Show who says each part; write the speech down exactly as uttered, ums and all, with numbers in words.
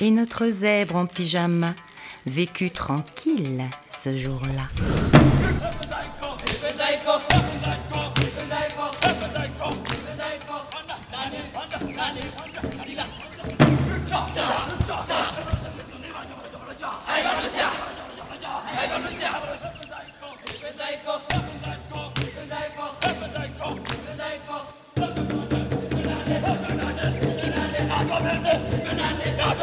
Speaker 1: et notre zèbre en pyjama vécut tranquille ce jour-là.